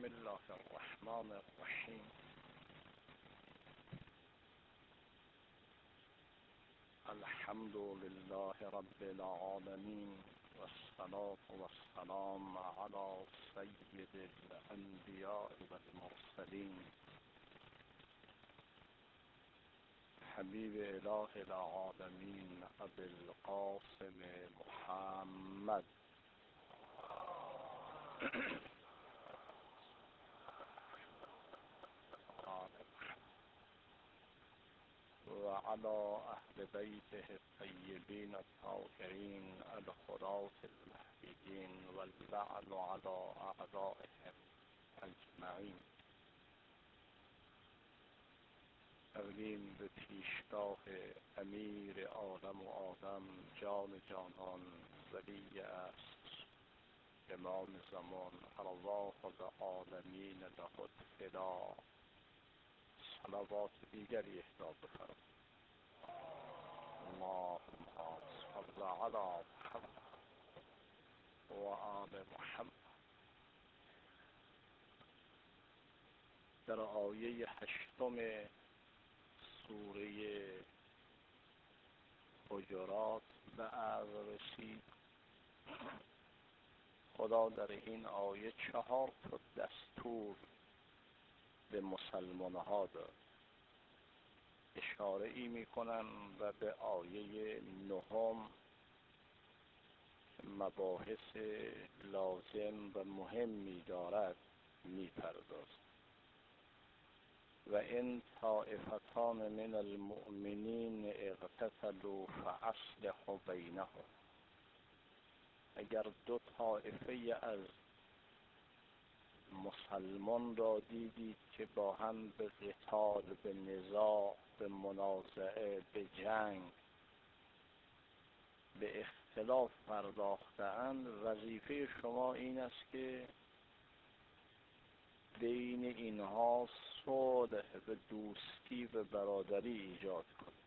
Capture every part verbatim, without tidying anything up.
الله الرحمن الرحیم. الحمد لله رب العالمین والصلاة والسلام على سید الانبیاء والمرسلین حبیب اله العالمین ابی القاسم محمد وعلى أهل بيته الطيبين الطاهرين الخلاة المهديين واللعن على أعدائهم أجمعين. تقدیم به پیشگاه امیر عالم و آدم جان جانان ولی است امام زمان ارواح العالمین له الفدا صلوات دیگری اهدا بفرمایید. اللهم صل علی محمد و آل محمد. در آیه هشتم سوره حجرات به عرض رسید خدا در این آیه چهار تا دستور به مسلمان ها داد. اشاره ای می کنن و به آیه نهم مباحث لازم و مهمی دارد می پردازد. و این طائفتان من المؤمنین اقتتلوا فاصلحوا بینهم. اگر دو طائفه از مسلمان را دیدید که با هم به قتال، به نزاع، به منازعه، به جنگ، به اختلاف پرداخته‌اند، وظیفه شما این است که بین اینها صلح و دوستی و برادری ایجاد کنید.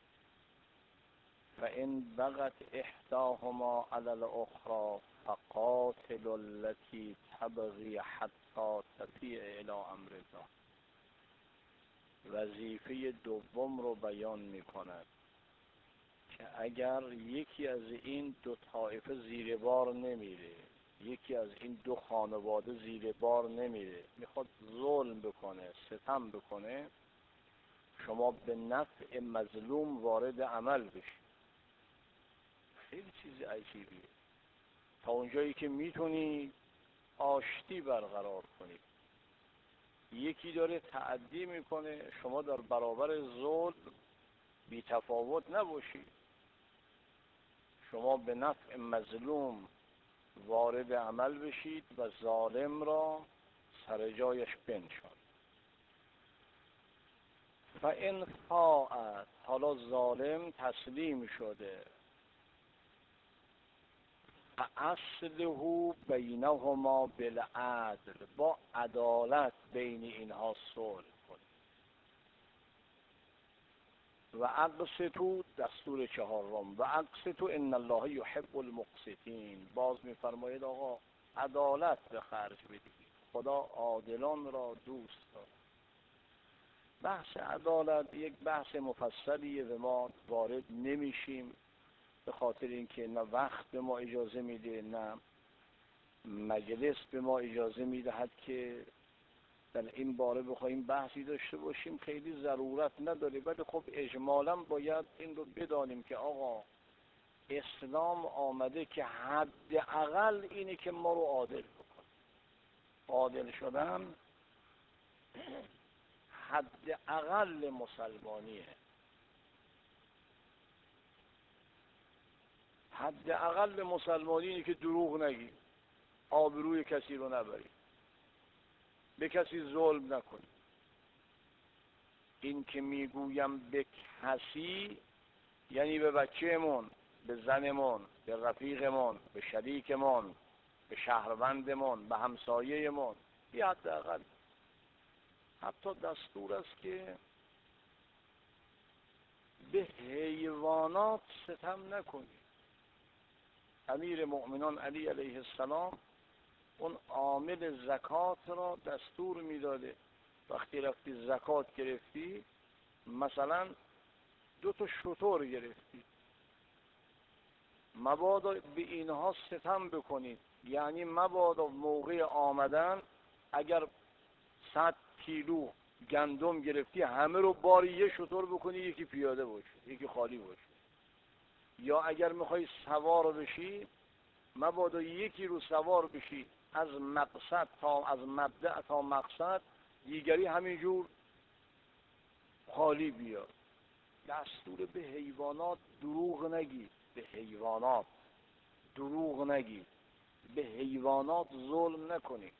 فإن بغت إحداهما على الأخرى فقاتلوا التي تبغي حتی تفیء الی امر الله. وظیفه دوم رو بیان می کند که اگر یکی از این دو طایفه زیر بار نمیره، یکی از این دو خانواده زیر بار نمیره، میخواد ظلم بکنه، ستم بکنه، شما به نفع مظلوم وارد عمل بشید. خیلی چیز عجیبیه. تا اونجایی که میتونی آشتی برقرار کنید. یکی داره تعدی میکنه، شما در برابر ظلم بی تفاوت نباشید. شما به نفع مظلوم وارد عمل بشید و ظالم را سر جایش بنشانید. فإن فاءت، حالا ظالم تسلیم شده، فاصلحوا بینهما بالعدل، با عدالت بین اینها صلح کنید. و اقسطوا، دستور چهارم، و اقسطوا ان الله یحب المقسطین. باز میفرماید آقا عدالت به خرج بدید، خدا عادلان را دوست دارد. بحث عدالت یک بحث مفصلیه و ما وارد نمیشیم، به خاطر اینکه نه وقت به ما اجازه میده، نه مجلس به ما اجازه میدهد که در این باره بخوایم بحثی داشته باشیم. خیلی ضرورت نداره، ولی خب اجمالا باید این رو بدانیم که آقا اسلام آمده که حداقل اینه که ما رو عادل بکنه. عادل شدن حداقل مسلمانیه. حداقل مسلمانی اینه که دروغ نگی، آبروی کسی رو نبری، به کسی ظلم نکنی. این که میگویم به کسی یعنی به بچه‌مون، به زنمون، به رفیقمون، به شریکمون، به شهروندمون، به همسایه‌مون. یه حداقل حتی دستور است که به حیوانات ستم نکنی. امیر مؤمنان علی علیه السلام اون عامل حامل زکات را دستور میداده وقتی رفتی زکات گرفتی، مثلا دو تا شتر گرفتی، مبادا به اینها ستم بکنید، یعنی مبادا موقع آمدن اگر صد کیلو گندم گرفتی همه رو باری یه شتر بکنی، یکی پیاده باشه یکی خالی باشه. یا اگر میخوای سوار بشی مبادا یکی رو سوار بشی از مقصد تا از مبدأ تا مقصد، دیگری همینجور خالی بیاد. دستور به حیوانات دروغ نگی، به حیوانات دروغ نگی، به حیوانات ظلم نکنی.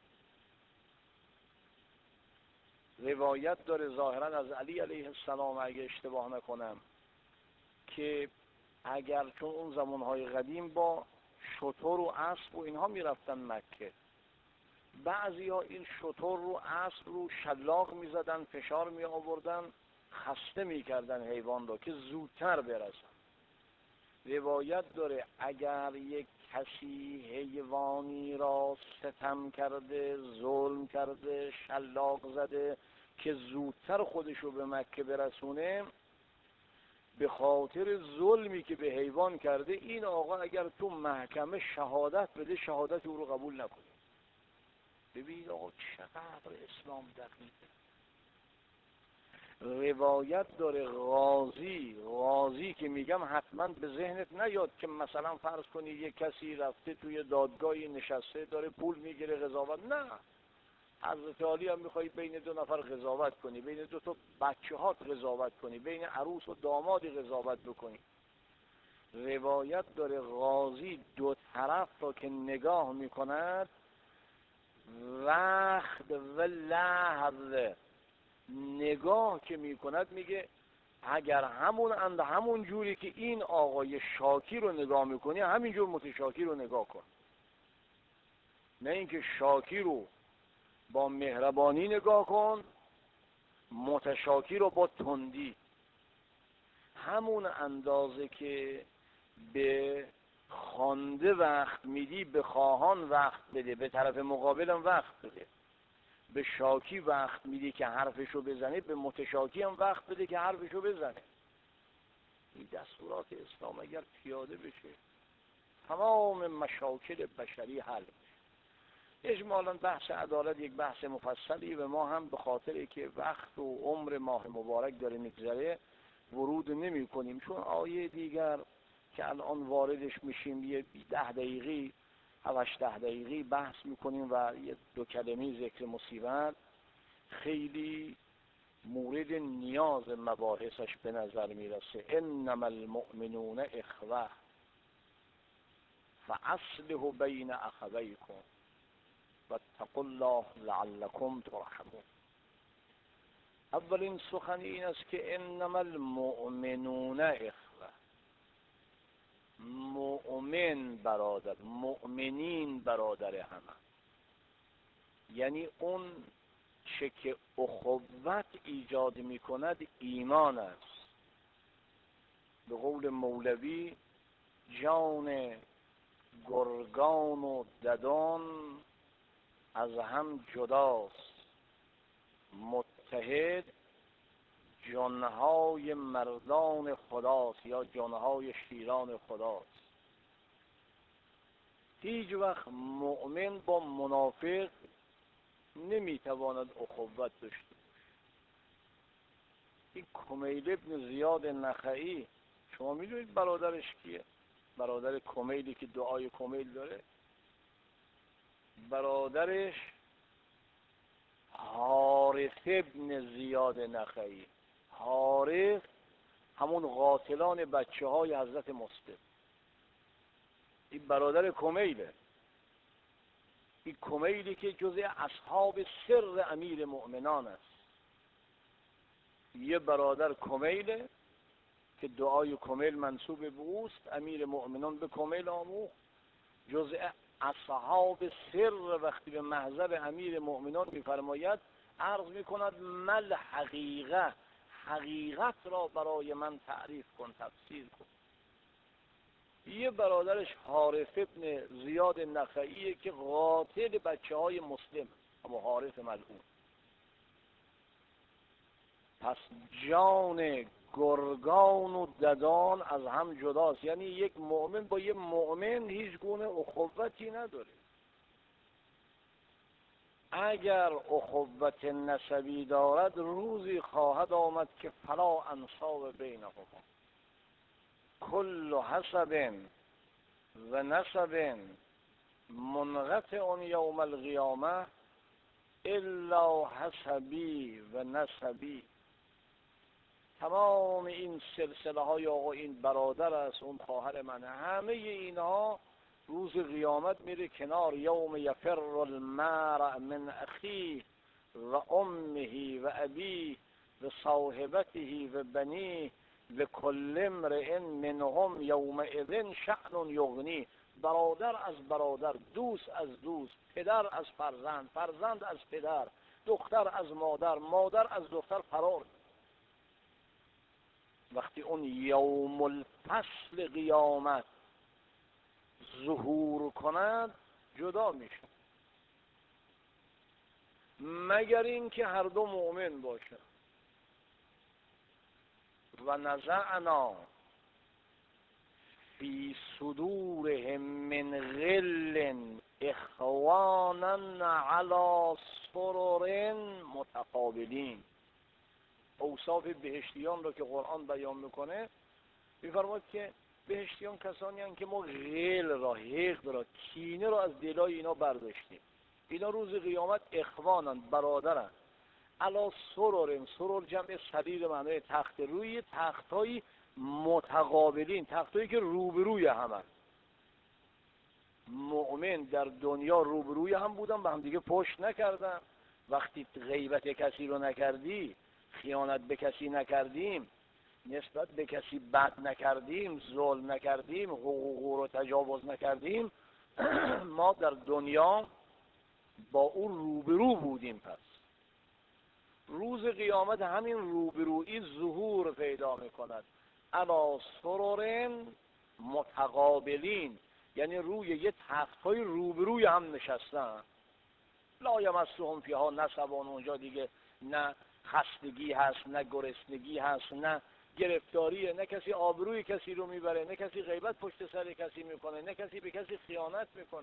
روایت داره ظاهرا از علی علیه السلام اگه اشتباه نکنم که اگر چون اون زمانهای قدیم با شتر و اسب و اینها میرفتن مکه، بعضی ها این شتر رو اسب رو شلاق میزدن، فشار می آوردن، خسته میکردن حیوان رو که زودتر برسن. روایت داره اگر یک کسی حیوانی را ستم کرده، ظلم کرده، شلاق زده که زودتر خودشو به مکه برسونه، به خاطر ظلمی که به حیوان کرده این آقا اگر تو محکمه شهادت بده شهادت او رو قبول نکنه. ببین آقا چقدر اسلام دقیقه. روایت داره غازی غازی که میگم حتما به ذهنت نیاد که مثلا فرض کنی یک کسی رفته توی دادگاهی نشسته داره پول میگیره قضاوت، نه، حضرت علی هم میخوای بین دو نفر قضاوت کنی، بین دو تا بچه هات قضاوت کنی، بین عروس و دامادی قضاوت بکنی. روایت داره غازی دو طرف را که نگاه میکند رخت و لحظه نگاه که میکند میگه اگر همون اند همون جوری که این آقای شاکی رو نگاه میکنی همینجور متشاکی رو نگاه کن، نه اینکه شاکی رو با مهربانی نگاه کن متشاکی رو با تندی. همون اندازه که به خوانده وقت میدی به خواهان وقت بده، به طرف مقابلم وقت بده. به شاکی وقت میدی که حرفشو بزنه، به متشاکی هم وقت بده که حرفشو بزنه. این دستورات اسلام اگر پیاده بشه تمام مشاکل بشری حل میشه. اجمالا بحث عدالت یک بحث مفصلی و ما هم به خاطر که وقت و عمر ماه مبارک داره میگذره ورود نمی کنیم، چون آیه دیگر که الان واردش میشیم یه ده دقیقی هفتش ده دقیقی بحث میکنیم و یه دو کلمه ذکر مصیبت خیلی مورد نیاز مباحثش به نظر میرسه. انما المؤمنون اخوه فاصلحوا بین اخویکم واتقوا الله لعلکم ترحمون. اولین سخن این است که انما المؤمنون اخوه، مؤمن برادر، مؤمنین برادر همه، یعنی اون چه که اخوت ایجاد می کند ایمان است. به قول مولوی جان گرگان و ددان از هم جداست، متحد جانهای مردان خداست یا جانهای شیران خداست. هیچ وقت مؤمن با منافق نمیتواند اخوت داشته باشه. این کمیل ابن زیاد نخعی شما میدونید برادرش کیه؟ برادر کمیلی که دعای کمیل داره برادرش حارث ابن زیاد نخعی. حارث همون قاتلان بچه های حضرت مسلم، این برادر کمیله. این کمیلی که جزء اصحاب سر امیر مؤمنان است. یه برادر کمیله که دعای کمیل منسوب به اوست، امیر مؤمنان به کمیل آموخت، جزء اصحاب سر وقتی به محضر امیر مؤمنان میفرماید عرض میکند مل حقیقه، حقیقت را برای من تعریف کن، تفسیر کن. یه برادرش حارث ابن زیاد نخعیه که قاتل بچه های مسلم، اما حارث ملعون. پس جان گرگان و ددان از هم جداست، یعنی یک مؤمن با یک مؤمن هیچ گونه اخوتی نداره. اگر اخوت نسبی دارد روزی خواهد آمد که فلا انصاب بینهما، کل حسب و نسب منقطع یوم القیامه الا حسبی و نسبی. تمام این سلسله های آقا این برادر است، اون خواهر منه، همه اینها روز قیامت میره کنار. یوم یفر المرء من اخیه و امه و ابیه و صاحبته و بنیه لکل امرئ منهم یومئذ شأن یغنیه. برادر از برادر، دوست از دوست، پدر از فرزند، فرزند از پدر، دختر از مادر، مادر از دختر فرار. وقتی اون یوم الفصل قیامت ظهور کند جدا میشه، مگر این که هر دو مؤمن باشه. و نزعنا فی صدورهم من غل اخوانا علی سرر متقابلین. اوصاف بهشتیان رو که قرآن بیان میکنه میفرماید که بهشتیان کسانی هستند که ما غل را، حقد را، کینه را از دلای اینا برداشتیم. اینا روز قیامت اخوانن، برادرن. علی سرر، سرر جمع سریر معنی تخت، روی تختایی متقابلین، تختایی که روبروی همن. مؤمن در دنیا روبروی هم بودن، به هم دیگه پشت نکردن. وقتی غیبت کسی رو نکردی، خیانت به کسی نکردیم، نسبت به کسی بد نکردیم، ظلم نکردیم، حقوق رو تجاوز نکردیم، ما در دنیا با اون روبرو بودیم. پس روز قیامت همین روبرویی ظهور پیدا میکند. علی سرر متقابلین، یعنی روی یه تختای روبروی هم نشستن. لا یمسهم فیها نصب، اونجا دیگه نه خستگی هست، نه گرسنگی هست، نه گرفتاریه، نه کسی آبروی کسی رو میبره، نه کسی غیبت پشت سر کسی میکنه، نه کسی به کسی خیانت میکنه.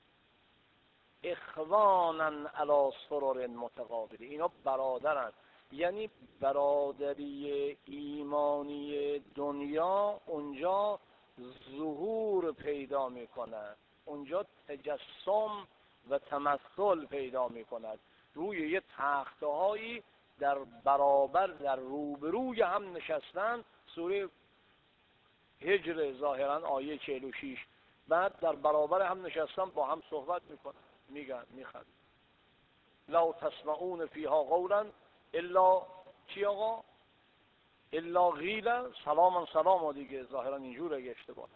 اخوانا علی سرر متقابل، اینا برادرن. یعنی برادری ایمانی دنیا اونجا ظهور پیدا میکند، اونجا تجسم و تمثل پیدا میکند. روی یه تختهایی در برابر، در روبروی هم نشستن. سوره هجر ظاهرا آیه چهل و شش. بعد در برابر هم نشستن، با هم صحبت میکنن، میگن، میخواد لا تسمعون فیها قولا الا چی آقا؟ الا قیلا سلاما سلاما. دیگه ظاهرا اینجور اگه اشتباه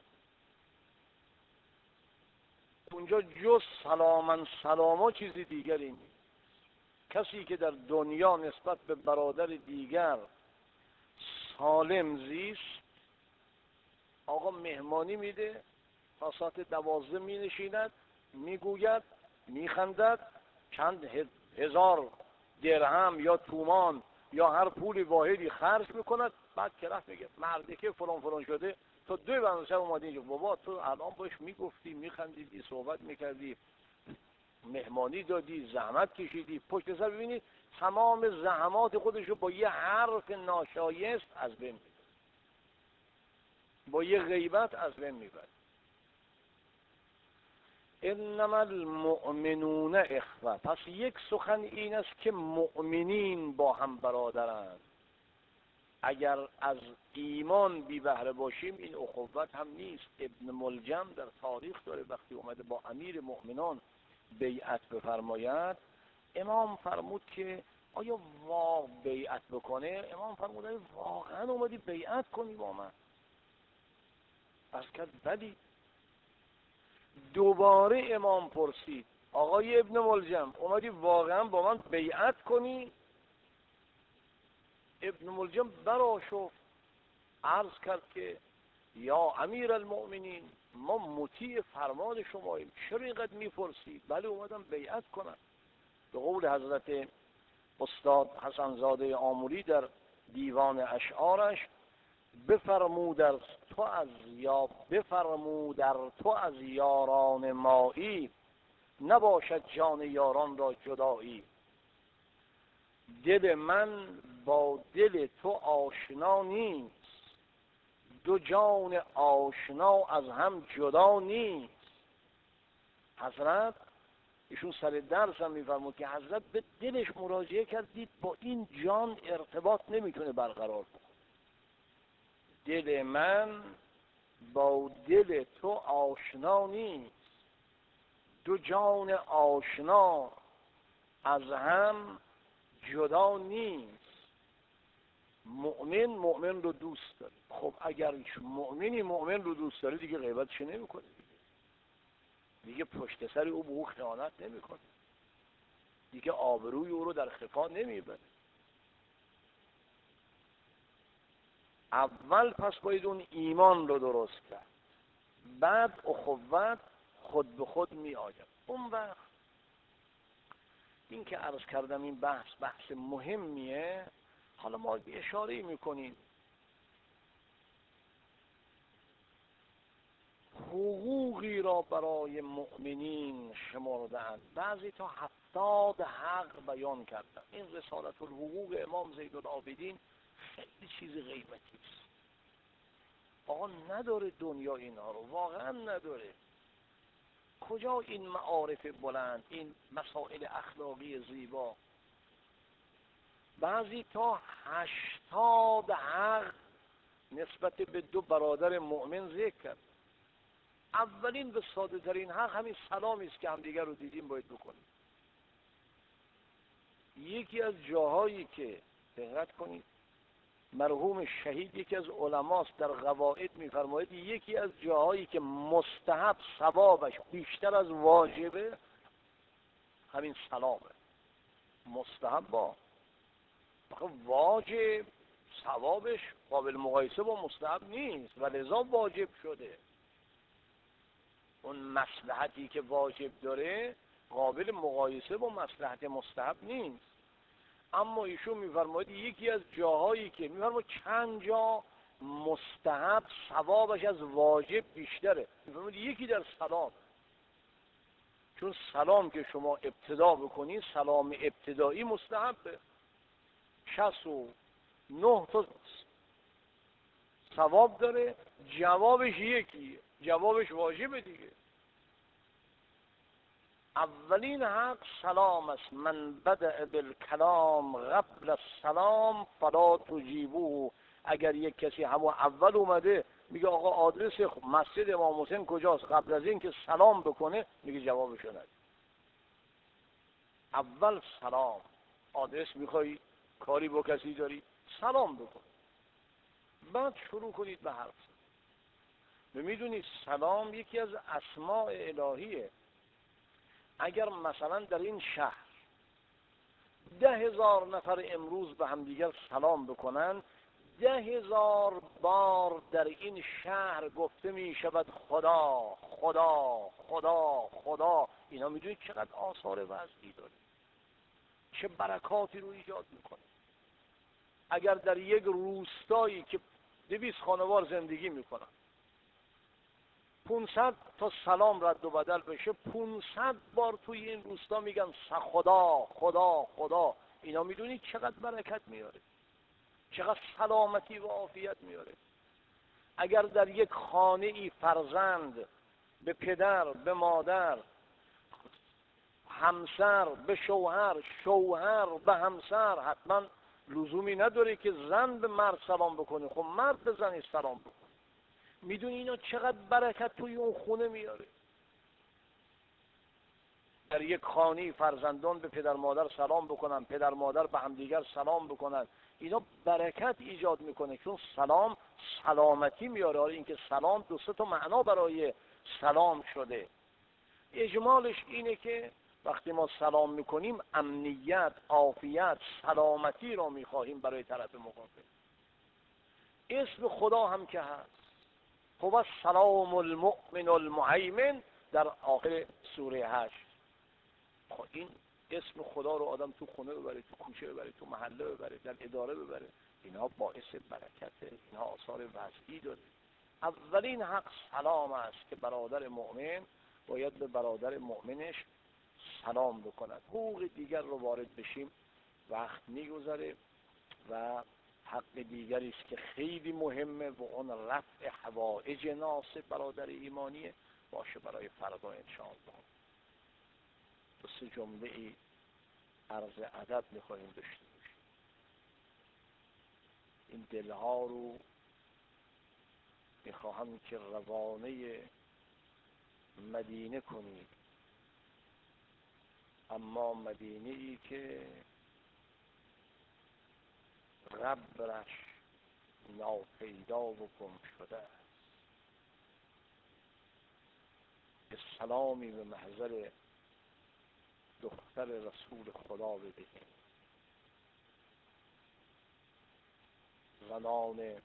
اونجا جز سلاما سلاما چیزی دیگری نیست. کسی که در دنیا نسبت به برادر دیگر سالم زیست، آقا مهمانی میده، تا ساعت دوازده می نشیند، میگوید، میخندد، چند هزار درهم یا تومان یا هر پولی واحدی خرج میکند. بعد که رفت میگه مردی که فلان فلان شده، تو دوی بند شب اومدی اینجا. بابا تو الان باش میگفتی، میخندیدی، صحبت میکردی، مهمانی دادی، زحمت کشیدی، پشت سر ببینید تمام زحمات خودشو با یه حرف ناشایست از بین میبرد، با یه غیبت از بین میبرد. انما المؤمنون اخوه. پس یک سخن این است که مؤمنین با هم برادرند. اگر از ایمان بی بهره باشیم این اخوت هم نیست. ابن ملجم در تاریخ داره وقتی اومده با امیر مؤمنان بیعت بفرماید، امام فرمود که آیا واقع بیعت بکنه؟ امام فرمود آیا واقعا اومدی بیعت کنی با من؟ از کرد بلی. دوباره امام پرسید آقای ابن ملجم اومدی واقعا با من بیعت کنی؟ ابن ملجم برآشفت، عرض کرد که یا امیر المؤمنین ما مطیع فرمان شماییم، چرا اینقدر میپرسید؟ بله اومدم بیعت کنم. به قول حضرت استاد حسن زاده آموری در دیوان اشعارش، بفرمود در تو از یا بفرمود در تو از یاران مایی، نباشد جان یاران را جدایی. دل من با دل تو آشنا نیست، دو جان آشنا از هم جدا نیست. حضرت ایشون سر درس هم میفرمود که حضرت به دلش مراجعه کردید، با این جان ارتباط نمیتونه برقرار کنه. دل من با دل تو آشنا نیست، دو جان آشنا از هم جدا نیست. مؤمن مؤمن رو دوست داره. خب اگر مؤمنی مؤمن رو دوست داره دیگه غیبت چه نمیکنه، دیگه پشت سر او به او خیانت نمیکنه، دیگه آبروی او رو در خفا نمیبره. اول پس باید اون ایمان رو درست کرد، بعد اخوت خود به خود می آید. اون وقت این که عرض کردم این بحث بحث مهمیه. حالا ما اشاره میکنیم حقوقی را برای مؤمنین شمردند، بعضی تا هفتاد حق بیان کردند. این رسالت الحقوق امام زینالعابدین خیلی چیز قیمتی است. آقا نداره دنیا اینها رو، واقعا نداره. کجا این معارف بلند، این مسائل اخلاقی زیبا؟ بعضی تا هشتاد حق نسبت به دو برادر مؤمن ذکر کرد. اولین و ساده ترین حق همین سلامی است که همدیگر رو دیدیم باید بکنیم. یکی از جاهایی که دقت کنید مرحوم شهید یکی از علماست در قواعد میفرماید یکی از جاهایی که مستحب ثوابش بیشتر از واجبه همین سلامه. مستحب با واجب ثوابش قابل مقایسه با مستحب نیست و لذا واجب شده. اون مصلحتی که واجب داره قابل مقایسه با مصلحت مستحب نیست. اما ایشون میفرماید یکی از جاهایی که میفرماید چند جا مستحب ثوابش از واجب بیشتره، میفرماید یکی در سلام. چون سلام که شما ابتدا بکنید سلام ابتدایی مستحبه، شصت و نه تا ثواب داره، جوابش یکیه، جوابش واجبه دیگه. اولین حق سلام است. من بدأ بالکلام قبل السلام فلا تجیبوه. اگر یک کسی همون اول اومده میگه آقا آدرس مسجد امام حسین کجاست، قبل از این که سلام بکنه میگه جوابشو نده. اول سلام. آدرس میخوایی، کاری با کسی داری، سلام بکن، بعد شروع کنید به حرف. میدونید سلام یکی از اسماء الهیه. اگر مثلا در این شهر ده هزار نفر امروز به همدیگر سلام بکنن، ده هزار بار در این شهر گفته می شود خدا خدا خدا خدا. اینا میدونید چقدر آثار وضعی داره، چه برکاتی رو ایجاد میکنه. اگر در یک روستایی که دویست خانوار زندگی میکنن پونصد تا سلام رد و بدل بشه، پونصد بار توی این روستا میگن خدا خدا خدا. اینا میدونید چقدر برکت میاره، چقدر سلامتی و عافیت میاره. اگر در یک خانه ای فرزند به پدر به مادر، همسر به شوهر، شوهر به همسر، حتما لزومی نداره که زن به مرد سلام بکنه، خب مرد به زنی سلام بکنه. میدونی اینا چقدر برکت توی اون خونه میاره. در یک خانه فرزندان به پدر مادر سلام بکنن، پدر مادر به همدیگر سلام بکنن، اینا برکت ایجاد میکنه. چون سلام سلامتی میاره. اینکه سلام دو سه تا معنا برای سلام شده. اجمالش اینه که وقتی ما سلام میکنیم امنیت، عافیت، سلامتی را میخواهیم برای طرف مقابل. اسم خدا هم که هست، هو السلام المؤمن المهیمن در آخر سوره هشت. خب این اسم خدا رو آدم تو خونه ببره، تو کوچه ببره، تو محله ببره، در اداره ببره، اینها باعث برکته، اینها آثار وضعی داره. اولین حق سلام است که برادر مؤمن باید به برادر مؤمنش سلام بکند. حقوق دیگر رو وارد بشیم وقت میگذره و حق دیگری است که خیلی مهمه و اون رفع حوائج ناس برادر ایمانیه، باشه برای فردا انشاءالله. دو سه جمله ای عرض ادب میخواهیم داشته باشیم. این دلها رو میخواهم که روانه مدینه کنید، اما مدینه ای که قبرش ناپیدا و گم شده است. به سلامی به محضر دختر رسول خدا بدهیم. زنان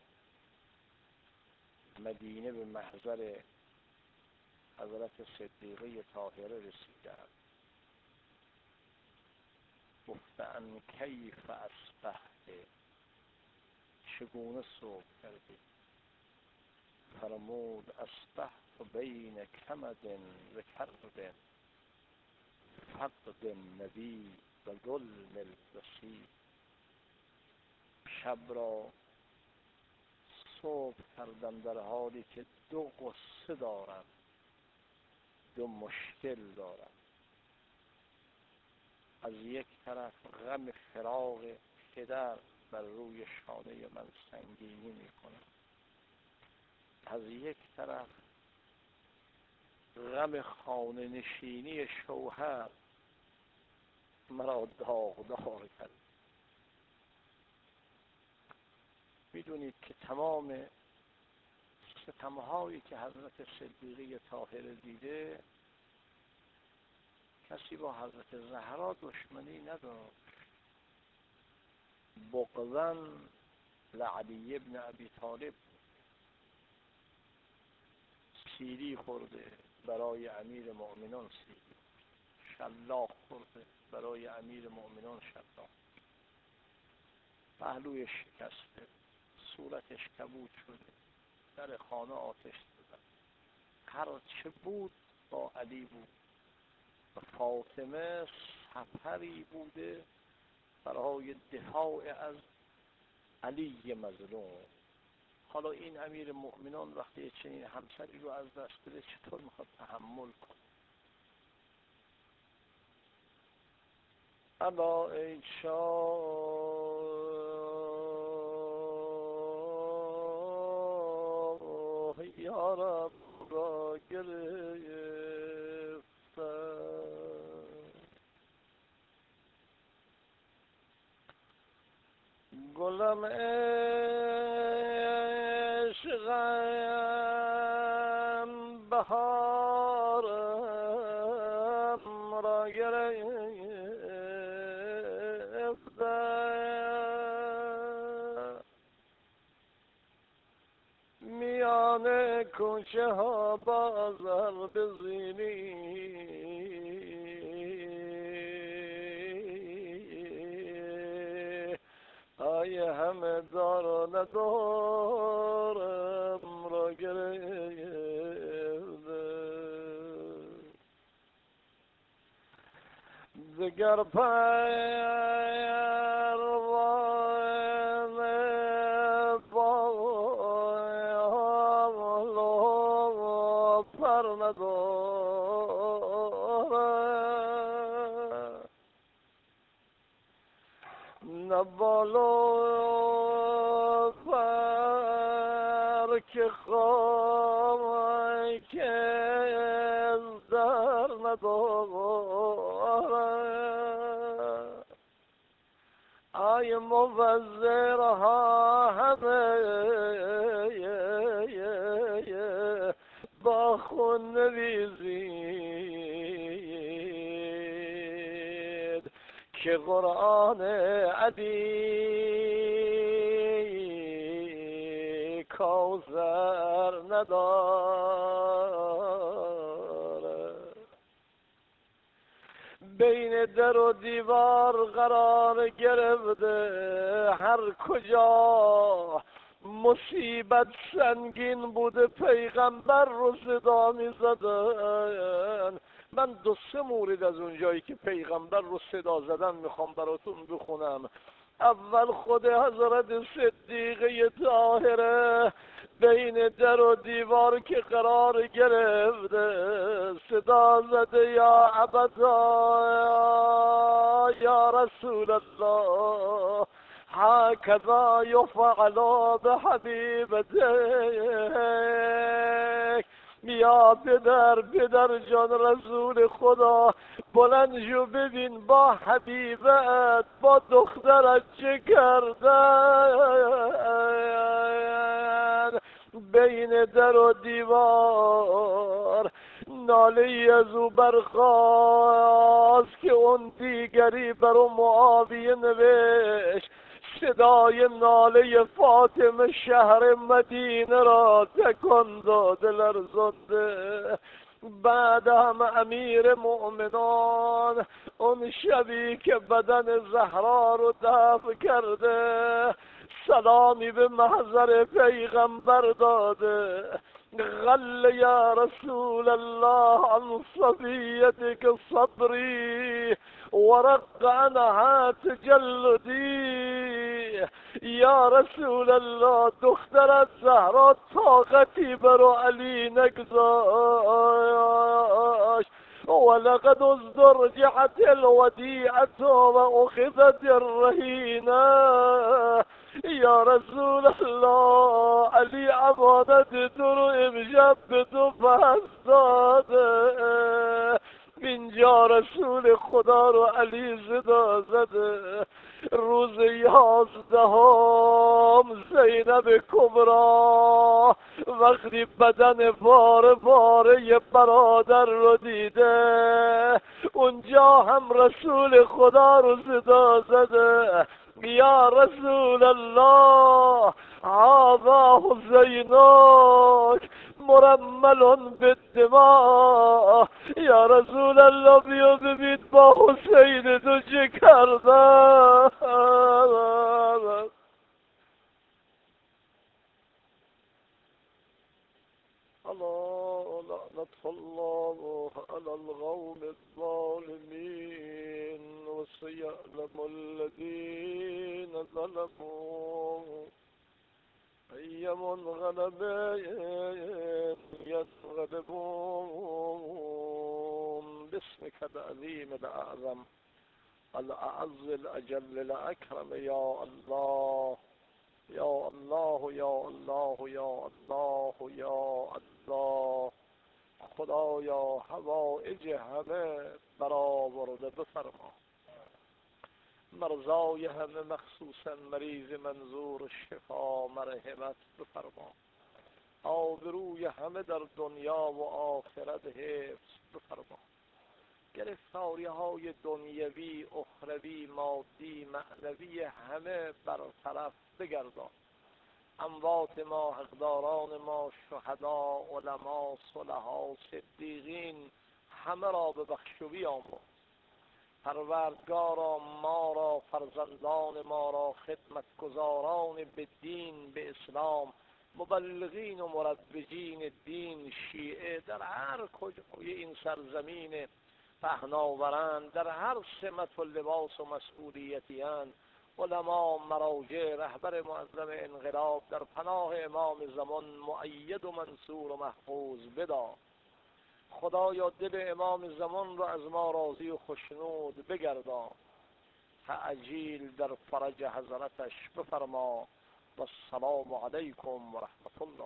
مدینه به محضر حضرت صدیقه طاهره رسیدند، گفتند کیف اصبحت، چگونه صبح کردی؟ فرمود اصبحت بین کمد و کرد، فقد النبی و ظلم الرسول. شب را صبح کردم در حالی که دو قصه دارم، دو مشکل دارم. از یک طرف غم فراق پدر بر روی شانه من سنگینی میکنه، از یک طرف غم خانه نشینی شوهر مرا داغدار کرد. میدونید که تمام ستمهایی که حضرت صدیقه طاهره دیده، کسی با حضرت زهرا دشمنی نداشت. بغضاً لعلی ابن ابی طالب، سیری خورده برای امیر مؤمنان، سیری شلاق خورده برای امیر مؤمنان، شلاق پهلویش شکسته، صورتش کبود شده، در خانه آتش دادن. هر چه بود با علی بود و فاطمه سپری بوده برای دفاع از علی مظلوم. حالا این امیر مؤمنان وقتی چنین همسری رو از دست بده چطور میخواد تحمل کنه؟ الا ای شاه یارم را گرفتم، گلم عشقم بهارم را گرفتم، میان کوچه ها بازار بزینی، ای همه دار و ندارم را گرفته، دگر پروانه بال و پر ندارم، نه بال و پر که خواهی که در ندارم، ای مبذرها همه با خون نویسید که قرآن علی کوثر نداره. بین در و دیوار قرار گرفته، هر کجا مصیبت سنگین بوده پیغمبر رو صدا می زدن. من دو سه مورد از اونجایی که پیغمبر رو صدا زدن میخوام براتون بخونم. اول خود حضرت صدیقه طاهره بین در و دیوار که قرار گرفته صدا زده یا ابدا یا رسول الله هكذا يفعل بحبيبتك. یا پدر پدر جان رسول خدا بلند جو ببین با حبیبت با دخترت چه کردن. بین در و دیوار ناله از او برخاست که اون دیگری برو معاویه نوشت صدای ناله فاطمه شهر مدینه را تکان داده لرزانده. بعد هم امیر مؤمنان اون شبی که بدن زهرا رو دفن کرده سلامی به محضر پیغمبر داده. غل یا رسول الله عن صفیتك صبری ورق عنها تجلدی. یا رسول الله دخترت زهرا طاقتی برو علی نگذاشت. ولقد ازدرجعت الوديعة واخذت الرهينة. یا رسول الله علی امانت تو رو امشب به تو پس داده. اینجا رسول خدا رو علی صدا زده. روز یازدهم زینب کبرا وقتی بدن پاره پاره برادر رو دیده اونجا هم رسول خدا رو صدا زده. یا رسول الله هذا حسینک مرمل بالدماء. یا رسول الله بیا ببین با حسین تو چه کردن. الله لعنت الله على القوم الظالمين وسيعلم الذين ظلموا أي منغلب ينغلبون. باسمك العظيم الأعظم الأعز الأجل الأكرم يا الله یا الله یا الله یا الله یا الله. خدایا حوائج همه برآورده بفرما. مرضای همه مخصوصا مریض منظور شفا مرحمت بفرما. آبروی همه در دنیا و آخرت حفظ بفرما. گرفتاری های دنیوی اخروی مادی معنوی همه برطرف بگردان. اموات ما حقداران ما شهدا علما صلحا صدیقین همه را به بخشوی آمرز. پروردگارا ما را فرزندان ما را خدمتگزاران به دین به اسلام مبلغین و مروجین دین شیعه در هر کجای این سرزمین پهناورند در هر سمت و لباس و مسئولیتی اند علما مراجع رهبر معظم انقلاب در پناه امام زمان مؤید و منصور و محفوظ بدار. خدایا دل امام زمان را از ما راضی و خشنود بگردان. تعجیل در فرج حضرتش بفرما. و السلام علیکم و رحمت الله.